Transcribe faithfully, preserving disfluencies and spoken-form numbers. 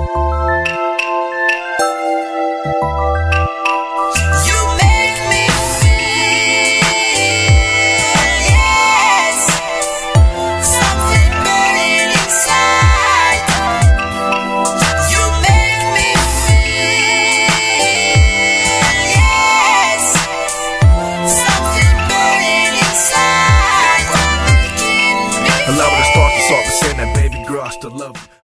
Allow me to start this off by saying that, baby girl, I still love you.